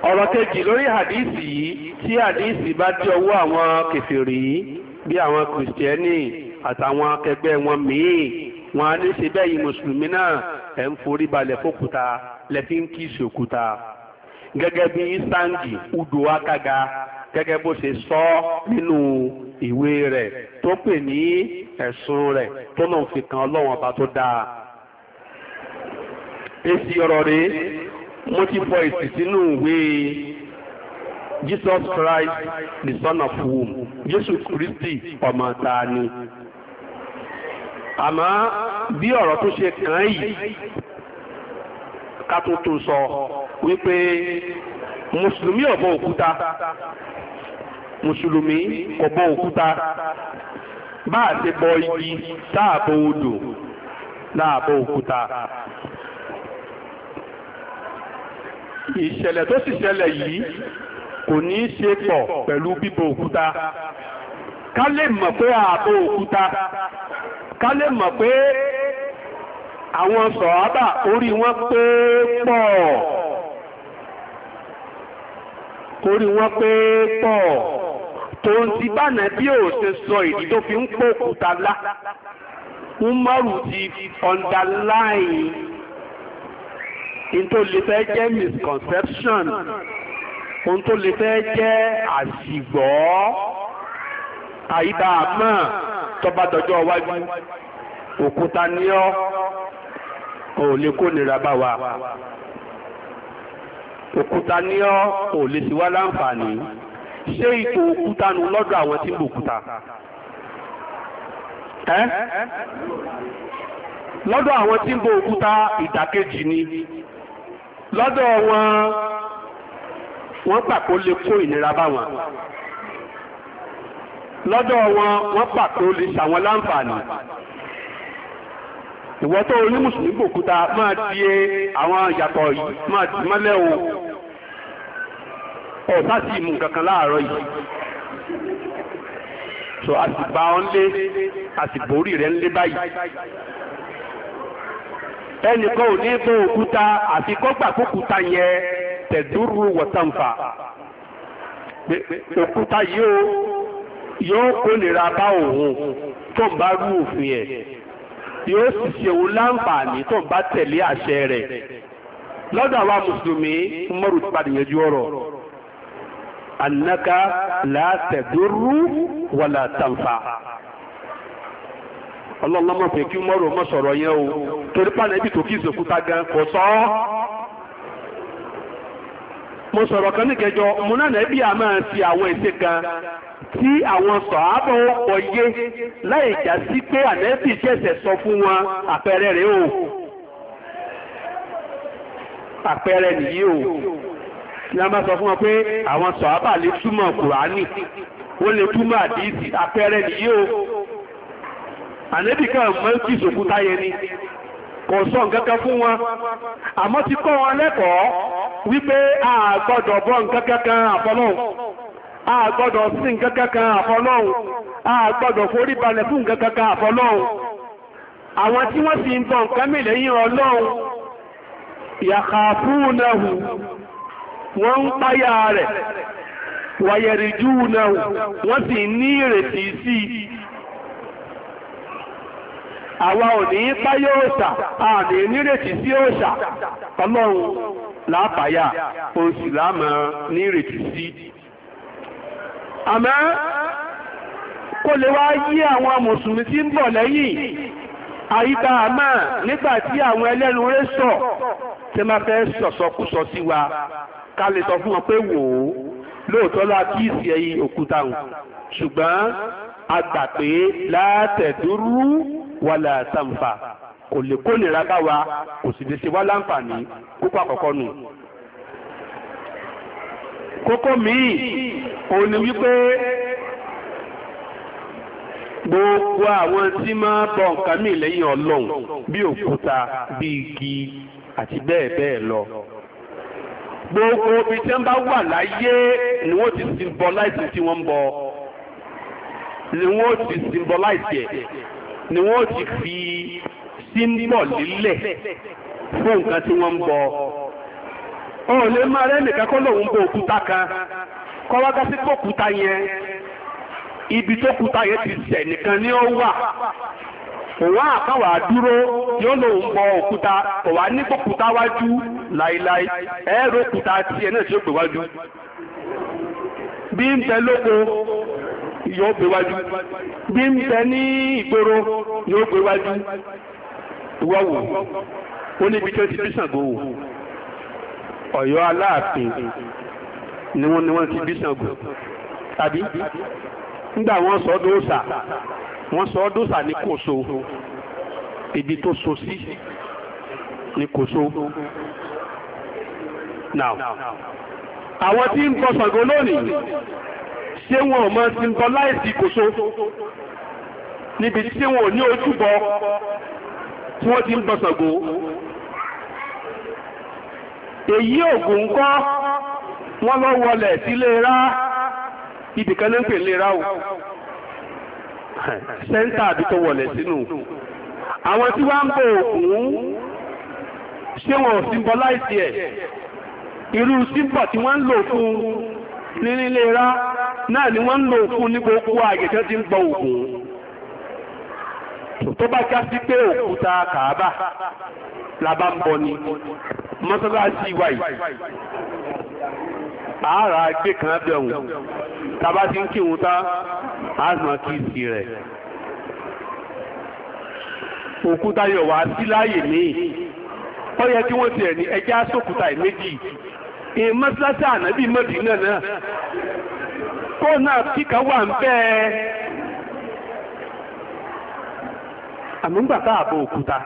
ọ̀rọ̀ kejì lórí hadisi yìí tí hadisi bá dé ọwọ́ àwọn kèfèrí bí àwọn kìrìsìtẹ́nì àtàwọn akẹgbẹ́ wọn míì wọn á ní ṣe bẹ́ẹ̀ yìí mùsùlùmí náà ẹ̀ ń forí balẹ̀ fókúta lẹ́fí ń kíìsì òkúta gẹ́gẹ́ bí Sangi Udo Akaga gẹ́gẹ́ bó ṣe sọ nínú ìwé rẹ̀ tó pè ní ẹ̀sùn rẹ̀ tó náà fi kan Ọlọ́run ọba tó dáa. èsì ọ̀rọ̀ rẹ̀ mo ti fọ èsì sínú ìwé Jesus Christ the Son of Whom, Jésù Kristi ọmọ ta ni. àmọ́ bí ọ̀rọ̀ tó ṣe kàn yìí ká tó sọ wípé mùsùlùmí ò bọ òkúta, mùsùlùmí kò bọ òkúta, bá a ṣe bọ igi táàbọ odò láàbọ òkúta. ìṣẹ̀lẹ̀ tó sì ṣẹlẹ̀ yìí kò ní í ṣe pọ̀ pẹ̀lú bíbọ òkúta. ká lè mọ̀ pé ààbò òkúta, ká lè mọ̀ pé àwọn sọ̀hábà orí wọn pé pọ̀, orí wọn pé pọ̀ tó ń ti bánà bí ò ṣe sọ ìdí tó fi ń pò òkúta lá. Umaru ti underline in tó lè fẹ́ jẹ́ misconception, ohun tó lè fẹ́ jẹ́ àṣìgbọ́ àyíbá àmọ́ tọ́ba dọjọ́ iwájú òkúta ní ọ́ ò lè kó nira bá wa, òkúta ní ọ́ ò lè sì wá láǹfààní. ṣé ipò òkúta nu lọ́dọ̀ àwọn tí ń bò òkúta? lọ́dọ̀ àwọn tí ń bò òkúta ìdàkejì ni. lọ́dọ̀ wọ́n gbà kó lè kó ìnira bá wọn. lọ́dọ̀ wọ́n gbà kó lè ṣàwọn láǹfààní. ìwọ tó oní mùsùlùmí gbòkúta máa di àwọn ìyàtọ̀ yìí máa di mọ́lẹ̀ o. ọ̀sá sì mú kankan láàárọ̀ yìí. so a sì bá ọ lé, a sì borí rẹ̀ ńlé báyìí. ẹnìkan ò ní bó òkúta àfi kọ́gbà kókúta yẹn tẹ̀dúrú wọ̀tánfà. òkúta yìí yóò kó nira bá òun tó ń bá rú òfin ẹ̀, yóò sì ṣe òun láǹfààní tó ń bá tẹ̀lé àṣẹ rẹ̀. lọ́dọ̀ àwa mùsùlùmí Umaru ti padà yanjú ọ̀rọ̀ annaka la tẹ̀dúrú wala tanfa. ọlọ́lọ́mọ fẹ́ kí Umaru mọ́ sọ̀rọ̀ yẹn o, torí pàdé ibi tó kí ìsòkúta gan kò sọ ọ́. mo sọ̀rọ̀ kan níkẹjọ mo náà nẹ́bí a máa fi àwọn èsè kan tí àwọn sọ̀hábọ̀ ọ̀yé láì já sí pé ànẹ́bí ṣẹ̀ṣẹ̀ sọ fún wọn. àpẹẹrẹ rẹ̀ o, àpẹẹrẹ nìyí o. ní a máa sọ fún wọn pé àwọn sọ̀hábà lè túmọ̀ Kùránì, wọ́n lè túmọ̀ àdìsí. àpẹẹrẹ nìyí o. ànẹ́bí kan mọ́ kí ìsòkúta yẹn ni kò sọ nǹkan kan fún wọn, àmọ́ ti kọ́ wọn lẹ́kọ̀ọ́ wípé a gbọ́dọ̀ bọ nǹkan kankan àfọlọ́hun, a gbọ́dọ̀ sí nǹkan kankan àfọlọ́hun, a gbọ́dọ̀ forí balẹ̀ fún nǹkan kankan àfọlọ́hun. àwọn tí wọ́n sì ń bọ nǹkan mì lẹ́yìn Ọlọ́hun yakhafunahu, wọ́n ń páyà rẹ̀, wayarjunahu, wọ́n sì ní ìrètí sí i. àwa ò ní páyà òòṣà, a ní nírètí sí òòṣà. Ọlọ́run láàpáyà, oṣù láàmà nírètí sí. àmọ́ kó lè wá yí àwọn mùsùlùmí tí ń bọ̀ lẹ́yìn àyíká àmà nígbàtí àwọn ẹlẹ́nu rẹ̀ sọ tí máa fẹ́ sọ̀sọ̀kúsọ sí wa, ká lè sọ fún wọn pé wò ó lóòótọ́ la kí ìsì ẹ̀yìn òkúta hùn, ṣùgbọ́n a gbà pé látẹ̀dúrú wàlà tàǹfà, kò lè kó nira bá wa, kò sì lè ṣe wá láǹfààní. kókó àkọ́kọ́ nù. kókó míì òun ni wípé gbogbo àwọn tí máa bọ nǹkan mì lẹ́yìn Ọlọ́run bí òkúta, bí igi àti bẹ́ẹ̀ bẹ́ẹ̀ lọ, gbogbo ibi tí wọ́n bá wà láyé ni wọ́n ti symbolize tí wọ́n ń bọ, ni wọ́n ti symbolize ẹ̀, ni wọ́n ti fi symbol lílẹ̀ fún nǹkan tí wọ́n ń bọ. ó lè máa rẹ́ nìkan kó lòun bó òkúta kan kọ́ wá gásí pé òkúta yẹn ibi tó kúta yẹn ti sẹ̀ nìkan ni ó wà òun àkàwà dúró yóò lòun bọ òkúta òwà ní òkúta wájú láíláí ẹ̀rọ òkúta tiẹ̀ náà tí ó gbé wájú bí ń bẹ lóko yóò gbé wájú bí ń bẹ ní ìgboro yóò gbé wájú ìwọ́wò ó níbi tí ó ti bí Ṣàngó wò Ọ̀yọ́ Aláàfin ni wọ́n ti bí Ṣàngó tàbí nígbà wọ́n sọ dóòsà wọ́n sọ dóòsà ní Kòso ibi tó so sí ní Kòso now àwọn tí ń bọ Ṣàngó lónìí ṣé wọn ò mọ symbolize Kòso níbi tí wọn ò ní ojúbọ tí wọ́n ti ń bọ Ṣàngó èyí Ògún ńkọ́ wọ́n lọ wọlẹ̀ sílé rá ibìkan ní ń pè lé rá o sẹ́ńtà àbí tó wọlẹ̀ sínú àwọn tí wọ́n ń bọ Ògún ṣé wọn ò symbolize ẹ̀ irú símbọ̀ tí wọ́n ń lò fún nílé rá náà ni wọ́n ń lò fún ní gbogbo àyẹ̀kẹ́ tí ń bọ Ògún tó bá já sí pé òkúta Kàábà labá ń bọ ni mọ́sálásí wa yìí àárá gbé kan bẹ̀rùn tàbá ti ń kírun tá àásùnmọ́ kí sí rẹ̀ òkúta yọ̀ wá sí láàyè míì ó yẹ kí wọ́n ti ẹ̀ ní ẹjẹ́ àsòkúta ìméjì mọ́sálásí Ànábì Mádínà náà kó náà kíkà wà ń bẹ́ẹ̀ àmúgbà káàbọ̀ òkúta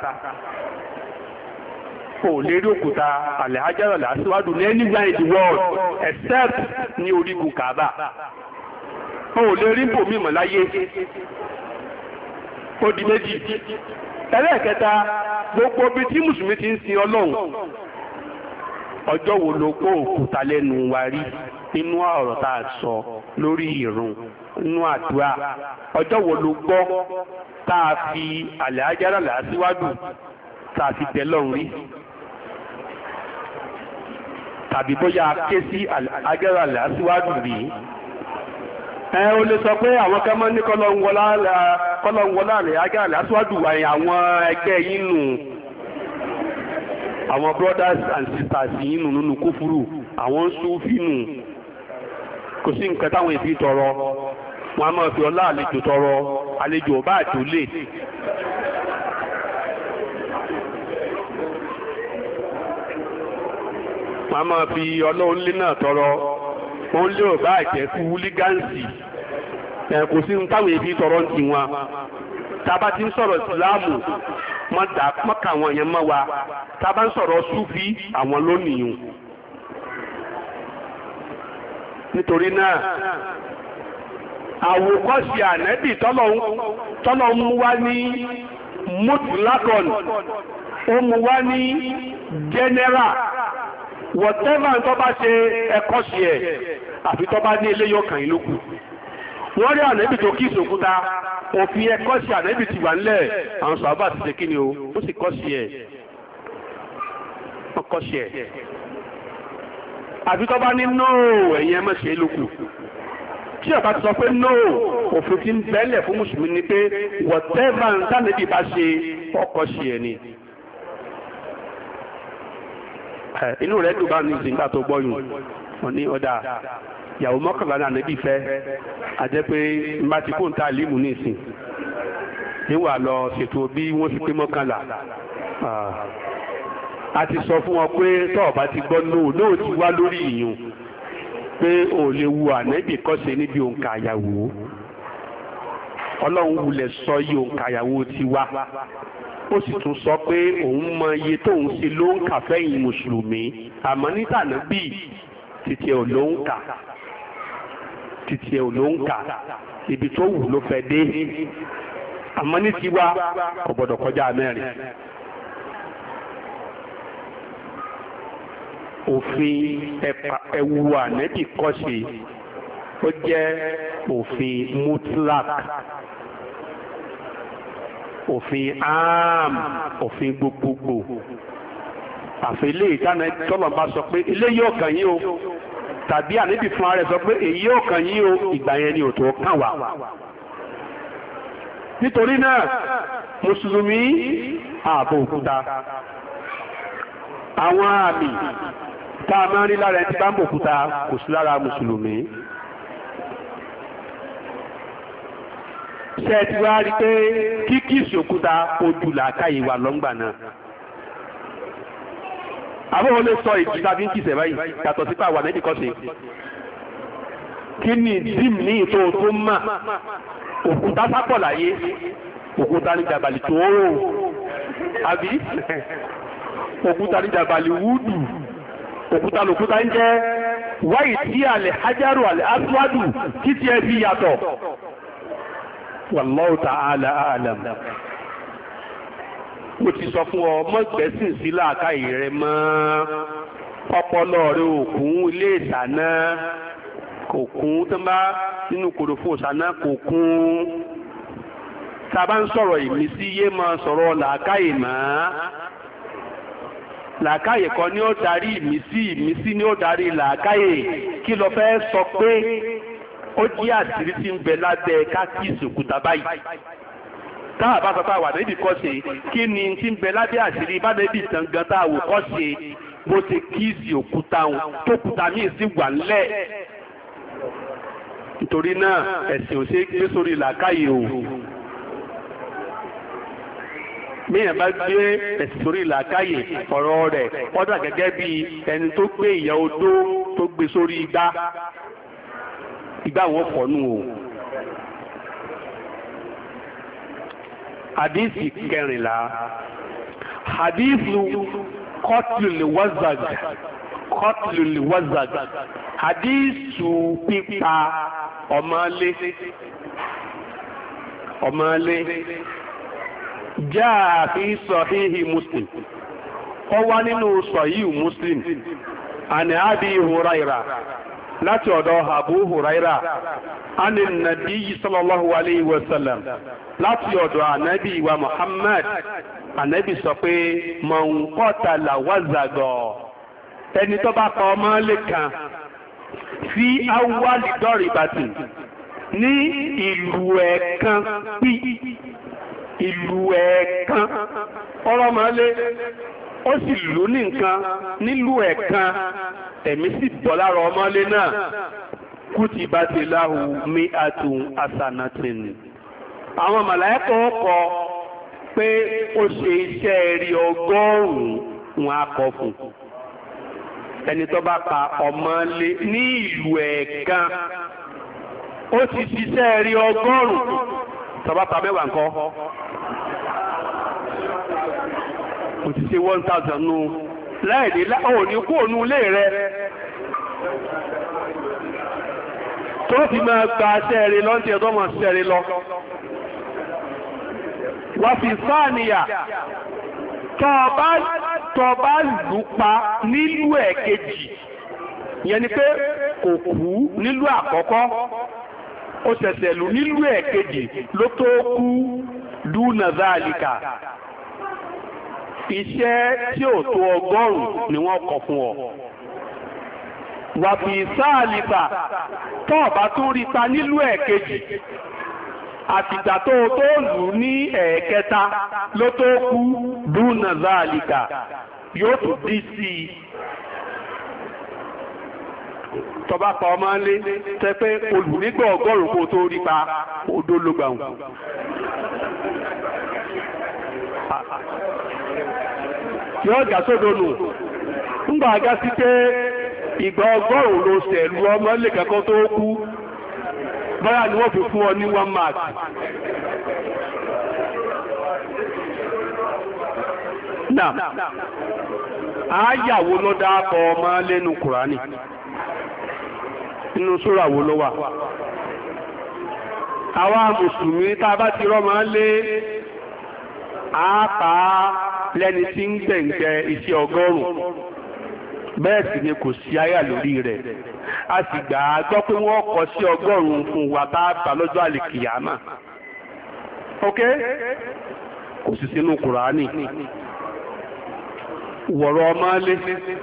kò lè rí òkúta Al-Hajar al-Aswad ní anywhere in the world except ní orígun Kaaba kò lè rí bòmí mọ̀ láyé ó di méjì ẹlẹ́ẹ̀kẹta gbogbo bí tí mùsùlùmí ti ń sin Ọlọ́run ọjọ́ wo ló kó òkúta lẹ́nu wa rí nínú ọ̀rọ̀ tá a sọ lórí ìrun nínú àdúrà ọjọ́ wo ló gbọ́ tá a fi Al-Hajar al-Aswad tá a fi tẹ́ lọ́run rí tàbí bóyá ké sí Al-Hajar al-Aswad rí o lè sọ pé àwọn kan máa ní kọ́lọ́nwọlá Al-Hajar al-Aswad wáyé àwọn ẹgbẹ́ yín nù àwọn brothers and sisters yín nù nínú kófúrú àwọn Súfì nù kò sí nǹkan táwọn èbí tọrọ wọn a máa fi ọlá àlejò tọrọ àlejò ọba àjòlè wọn a máa fi ọlọ́run lé náà tọrọ wọn lé ọba àjẹ́ fún wúlígánsì kò sí nǹkan táwọn èbí tọrọ ń ti wọn tába ti ń sọ̀rọ̀ ìsìláàmù mọ́kà àwọn èèyàn mọ́ wa tába ń sọ̀rọ̀ Súfì àwọn lónìí nítorí náà àwòkọ́ṣe Ànábì tọ́lọ̀ mú wá ní mutlaqan ó mú wá ní general whatever tó bá ṣe ẹ̀kọ́ṣe ẹ̀ àfi tó bá ní eléyọ̀kàn ìlókù wọ́n rí Ànábì tó kí ìsòkúta òfin ẹ̀kọ́ṣe Ànábì ti wà nílẹ̀ àwọn sàhábà ti ṣe kí ni o ó sì kọ́ṣe ẹ̀ ọkọ́ṣe ẹ̀ àfi tó bá ní nóò ẹ̀yìn ẹ̀ mọ̀ṣẹ́ lókù tí ọ̀bá ti sọ pé nóò òfin ti ń bẹ́lẹ̀ fún mùsùlùmí ni pé whatever Ànábì bá ṣe ọkọ́ṣe ẹ̀ ni inú rẹ̀ dùn bá ní ìsìnká tó gbọ́yùn wọn ní ọ̀dà ìyàwó mọ́kànlá náà Ànábì fẹ́ àjẹ́ pé n bá ti kóńtà límù ní ìsìn níwà lọ ṣètò bí wọ́n fi pé mọ́kànlá a ti sọ fún wọn pé tọ́ọ̀bá ti gbọ́ nóò ti wá lórí ìyún pé ò lè wu Ànábì kọ́ṣe níbi òǹkà àyàwó Ọlọ́run wulẹ̀ sọ yí òǹkà àyàwó ti wá ó sì tún sọ pé òun mọ iye tóun ṣe ló ń kà fẹ́yìn mùsùlùmí àmọ́ ní tànábì títí ẹ̀ ò ló ń kà ibi tó wù ló fẹ́ dé àmọ́ ní tiwa kò gbọ́dọ̀ kọjá mẹ́rin. òfin ẹ̀wù Ànábì kọ́ṣe ó jẹ́ òfin mutlak òfin am òfin gbogbogbò àfẹ́lẹ́ ìdáná tọ́lọ̀ bá sọ pé eléyìí ò kàn yín o tàbí àníbì fún ara rẹ̀ sọ pé èyí ò kàn yín o ìgbà yẹn ni ò tó kàn wá. nítorí náà mùsùlùmí ààbò òkúta àwọn àmì tá a máa ń rí lára ẹni tí bá ń bò òkúta kò sí lára mùsùlùmí. ṣé ẹ ti wá rí pé kíkìsì òkúta ojú làákàyè wà lọ́ngbà náà. àwọn olè sọ ìdí tàbí ń kìsẹ̀ báyìí yàtọ̀ sípà wà níbi kọ́sì. kí ni dim ní ìtò tó mà òkúta sápọ̀ láyé òkúta ní jàbàlì tó rò àbí òkúta ní jàbàlì wúdù òkúta lòkúta ń jẹ́ wáyé tí alẹ́ hajaru alẹ́ aswadu títí ẹ fi yàtọ̀. Wallahu ta'ala a'lam. Mo ti sọ fún ọ mọ́gbẹ́sìn sí làákàyè rẹ mọ́ ọpọlọ rẹ òkun ilé ìsáná kò kún tó bá nínú kòròfò ìsáná kò kún. Tá a bá ń sọ̀rọ̀ ìmísí yé máa sọ̀rọ̀ làákàyè mọ́. Làákàyè kan ni ó darí ìmísí, ìmísí ni ó darí làákàyè. Kí lo fẹ́ sọ pé ó jí àṣírí tí ń bẹ lábẹ́ kákìsì òkúta báyìí táà bá sọ pé àwà níbi kọ́ ṣe kí ni tí ń bẹ lábẹ́ àṣírí bá níbi tàn gan tá àwò kọ́ ṣe bó ṣe kíìsì òkúta wọn tó kúta míì sí wà ńlẹ̀. nítorí náà ẹ̀sìn ò ṣe é gbé sórí làákàyè o. míyàn bá gbé ẹ̀sìn sórí làákàyè ọ̀rọ̀ rẹ̀ ọ̀dà gẹ́gẹ́ bí ẹni tó gbé ìyá odó tó gbé sórí igbá wọn fọ̀nù o. Hadisi kẹrìnlá hadisu kọtùlù wazag hadisu pípa ọmọlé jaa fi sahihi Muslim ó wà nínú sahihi Muslim àni Abi Huraira láti ọ̀dọ̀ Abu Huraira ani nàbí sallallahu alayhi wa sallam láti ọ̀dọ̀ ànábì wa Muhammad ànábì sọ pé man qatala wazagọ̀ ẹni tó bá pa ọmọ lé kan fi awwali daribatin ní ìlú ẹ̀kan pí ìlú ẹ̀kan ọ̀rọ̀ máa lé ó sì lù ní nǹkan nílùú ẹ̀kan ẹ̀mí sì bọ́ lára ọmọlé náà kutibat lahu mi'atu hasanatin. àwọn màláíkà kọ pé ó ṣe iṣẹ́ rí 100 wọn á kọ fún ẹni tó bá pa ọmọlé ní ìlú ẹ̀kan ó ti ṣiṣẹ́ rí 100 tó bá pa mẹ́wàá ńkọ́ kò ti ṣe 1000 nù láìdí òní kú ònú ilé rẹ tó fi máa gba ṣẹ́ẹ̀rẹ́ lọ́ntí ẹ̀dọ́ mọ̀ ṣẹ́ẹ̀rẹ́ lọ. wà fi sáàníyà tọba lù pa nílùú ẹ̀kejì yẹn ni pé kò kú nílùú àkọ́kọ́ ó ṣẹ̀ṣẹ̀ lù nílùú ẹ̀kejì ló tó kú dúnà záàlìkà iṣẹ́ tí ò tó 100 ni wọ́n kọ fún ọ. wà fi sáàlìfà tó ọ̀bá tó rí ta nílùú ẹ̀kejì àtìgbà tó lù ní ẹ̀ẹ̀kẹta ló tó kú dúnà záàlìkà yóò tó dí sí i. tọba pa ọmọ lé tẹ pé olùnígbà 100 kó tó rí pa odó ló gbà wọn. yóò jà sódò nù ńgbà agá sí pé ìgbà 100 ló ṣẹ̀lú ọmọ lè kẹ́kọ́ tó kú báyà ni wọ́n fi fún ọ ní 1 mark. náà àáyàwó ló dáàbọ̀ ọmọ lẹ́nu Kùránì inú súrà wo ló wà. àwa mùsùlùmí tá a bá ti rọ́mọ lé àápá lẹ́ni tí ń gbẹ̀ǹgbẹ̀ iṣẹ́ 100 bẹ́ẹ̀ sì ni kò sí àyà lórí rẹ̀ a sì gbà á gbọ́ pé wọ́n kọ sí 100 fún wa bá bá lọ́jọ́ àlìkìyàmà ok kò sì sínú Kùránì wọ̀rọ̀ ọmọlé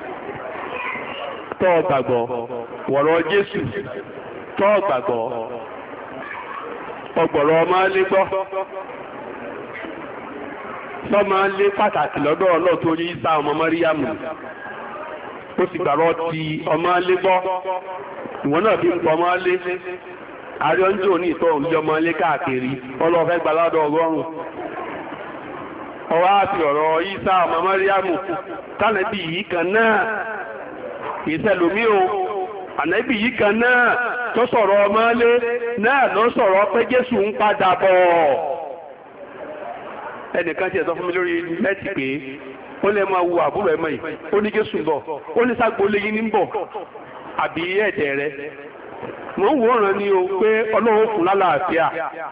tó gbàgbọ́, wọ̀rọ̀ Jésù tó gbàgbọ́, ọgbọ̀rọ̀ ọmọlé gbọ́. Sọ́mọlé pàtàkì lọ́dọ̀ Ọlọ́run torí Ìsá ọmọ Màríyámù, ó sì gbàrọ̀ ti ọmọlé gbọ́. Ìwọ náà fi ń pọ̀ ọmọlé, àríọ́njò ní ìtọ́ òun ọmọlé káàkiri, ọlọ́fẹ́ gbaládọ̀ ọgọ́rùn-ún. Ọwá àti ọ̀rọ̀ Ìsá ọmọ Màríyámù tánàbí yìí kan náà ìṣẹ̀lómí o, ànábì yìí kan náà tó sọ̀rọ̀ ọmọlé náà ló sọ̀rọ̀ pé Jésù ń padà bọ̀. Ẹnìkan ti ẹ̀ sọ fún mi lórí nẹ́ẹ̀tì pé ó lè máa wo àbúrò ẹ̀mọ́ yìí, ó ní Jésù ń bọ̀, ó ní ságbolé yìí ń bọ̀ àbí ẹ̀dẹ̀ rẹ̀. Mò ń wòran ni o pé Ọlọ́run fún lálàáfíà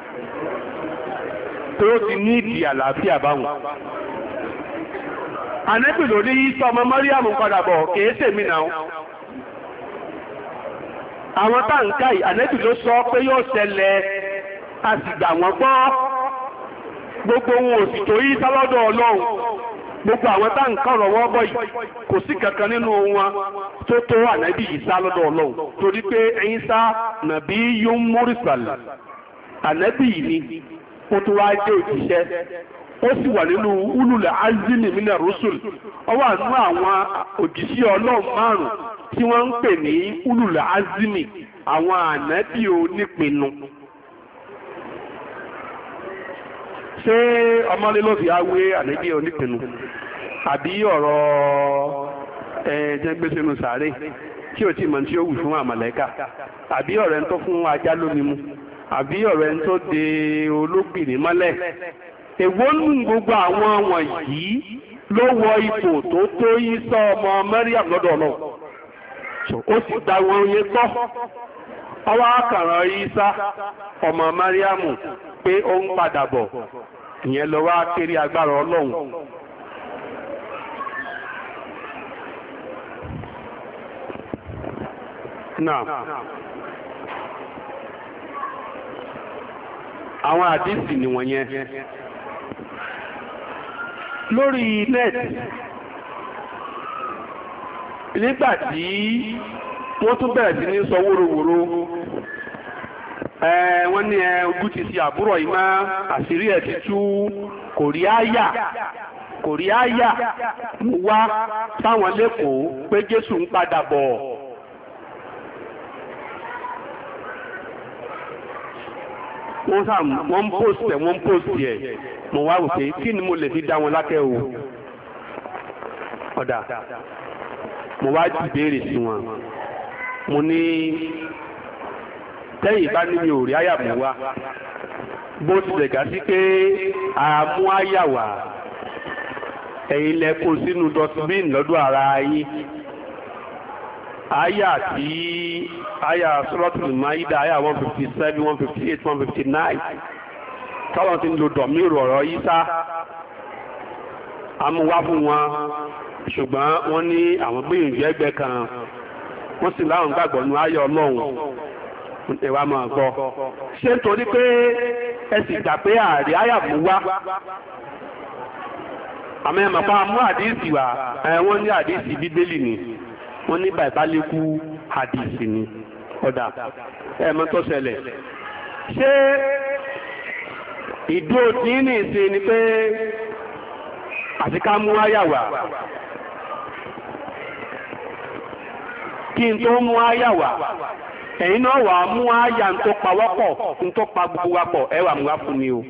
tó ti ní ìdí àlàáfíà báwọn. Ànábì ló ní Ìsá ọmọ Màríyámù padà bọ̀, kìí ṣèmi náà. Àwọn táǹkà yìí ànábì ló sọ pé yóò ṣẹlẹ̀, a sì gbà wọ́n gbọ́. Gbogbo wọn ò sì tó Ìsá lọ́dọ̀ Ọlọ́run. Gbogbo àwọn táǹkà ọ̀rọ̀ wọ́n bọ̀ yìí kò sí kankan nínú wọn tó tó ànábì Ìsá lọ́dọ̀ Ọlọ́run, torí pé Ìsá nàbí yún múrísàl, ànábì ni ó tó wá jẹ́ òjíṣẹ́, ó sì wà nínú ulul azmi minar rusul. Ó wà nínú àwọn òjíṣẹ́ Ọlọ́run márùn tí wọ́n ń pè ní ulul azmi, àwọn ànábì onípinnu. Ṣé ọmọlé ló fi awé ànábì onípinnu àbí ọ̀rọ̀ ẹ̀ẹ́dẹ́gbé sínú sàárè tí ò tí mọ̀ tí ó wù fún àmàlẹ́kà, àbí ọ̀rẹ́ ń tó fún ajá lómi mu, àbí ọ̀rẹ́ ń tó de olóbìnrin mọ́lẹ̀? Èwo nù gbogbo àwọn wọ̀nyí ló wọ ipò tó tó Ìsá ọmọ Màríyámù lọ́dọ̀ Ọlọ́run, ó sì gba wọn yé gbọ́. Ọwọ́ àkàrà Ìsá ọmọ Màríyámù pé ó ń padà bọ̀, ìyẹn lọ wá kéré agbára Ọlọ́run. Náà àwọn àdísì ni wọ̀nyẹn. Lórí nẹ́ẹ̀tì, nígbàtí wọ́n tún bẹ̀rẹ̀ sí ní sọ wóróworó, wọ́n ní ojú ti sí àbúrò yìí máa, àṣírí ẹ̀ ti tú, kò rí àyà wá sáwọn lẹ́kọ̀ọ́ pé Jésù ń padà bọ̀. Wọ́n post ẹ̀, mo wá wò pé kí ni mo lè fi dá wọn lákẹ́ o. Ọ̀dà, mo wá ìbéèrè sí wọn, mo ní tẹ́yìn bá ní mi ò rí àyà mú wá, bó tilẹ̀ gà sí pé àmú àyà wá, ẹ̀yin lẹ kó sínú dustbin lọ́dọ̀ ara yín. Àyà Suratul Maida, àyà 157, 158, 159, tọ́lọ̀ ti ń lo dọ̀míìrù ọ̀rọ̀ Ìsá, amúwá fún wọn, ṣùgbọ́n wọ́n ní àwọn gbìyànjú ẹgbẹ́ kan, wọ́n sì láwọn gbàgbọ́ nínú àyà Ọlọ́run. Ẹwà máa gbọ́. Ṣé nítorí pé ẹ sì gbà pé ààrẹ àyà mú wá? Àmọ́ ẹ mọ̀ pa mú àdíìsì wá, wọ́n ní àdíìsì Bíbélì ni, wọ́n ní bàìbálékú àdíìsì ni. Ọ̀dà ẹ̀mọ́ tó ṣẹlẹ̀. Ṣé ìdúró tí ní ìsìn ni pé àti ká mú àyà wá? Kí n tó mú àyà wá, ẹ̀yin náà wà mú àyà ń tó pa wọ́pọ̀, ń tó pa gbogbo wa pọ̀, ẹ wà mú wá fún mi o.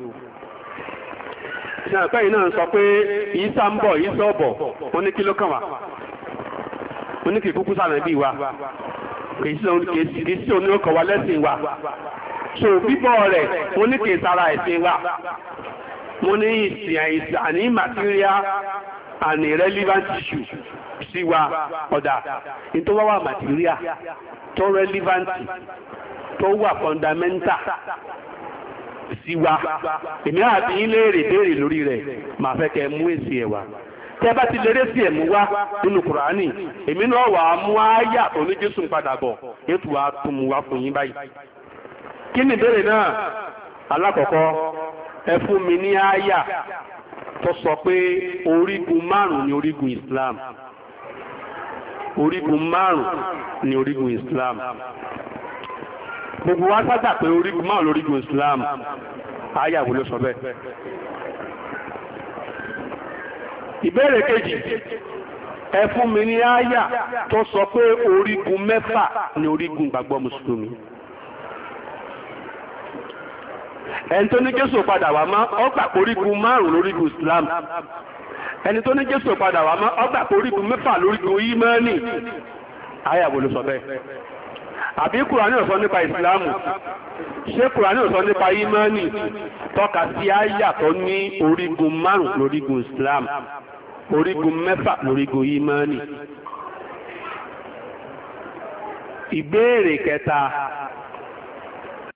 Ìṣẹ́ àpẹ́ yìí náà sọ pé Ìsá ń bọ̀, Ìsá ọ̀bọ̀, wọ́n ní kí ló kàn wá? Wọ́n ní kì í kúkú sànà bí wa, kì í sí oníkọ̀ wa lẹ́sìn wa. So bíbọ̀ rẹ̀, wọ́n ní kì í sára ẹ̀sìn wa. Wọ́n ní ìsìn àní material and irrelevant issue sí wa. Ọ̀dà, ní tó wá wà material, tó relevant, tó wà fundamental sí wa. Èmi àti yín léèrè béèrè lórí rẹ̀, màá fẹ́ kẹ́ mú èsì ẹ̀ wá. Tẹ́ bá ti lérè sí ẹ̀mú wá nínú Kùránì, èmi náà wà á mú àyà tó ní Jésù ń padà bọ̀, ètò wa tún mú wá fún yín báyìí. Kí ni ìbéèrè náà? Alákọ̀ọ́kọ́, ẹ fún mi ní àyà tó sọ pé orígun márùn-ún ni orígun Islam, orígun márùn-ún ni orígun Islam. Gbogbo wa sábà pé orígun márùn-ún lórígun Islam, àyàwó ló sọ bẹ́ẹ̀. Ìbéèrè kejì, ẹ fún mi ní àyà tó sọ pé orígun mẹ́fà ni orígun gbàgbọ́ mùsùlùmí. Ẹni tó ní Jésù padà wá mọ́ ó gbà pé orígun márùn-ún lórígun Islam. Ẹni tó ní Jésù padà wá mọ́ ó gbà pé orígun mẹ́fà lórígun ìmánì. Àyàwó ló sọ bẹ́ẹ̀. Àbí Kùránì ò sọ nípa ìsìláàmù? Ṣé Kùránì ò sọ nípa ìmánì? Tọ́ka sí àyà tó ní orígun márùn-ún lórígun Islam, orígun mẹ́fà lórígun ìmánì. Ìbéèrè kẹta,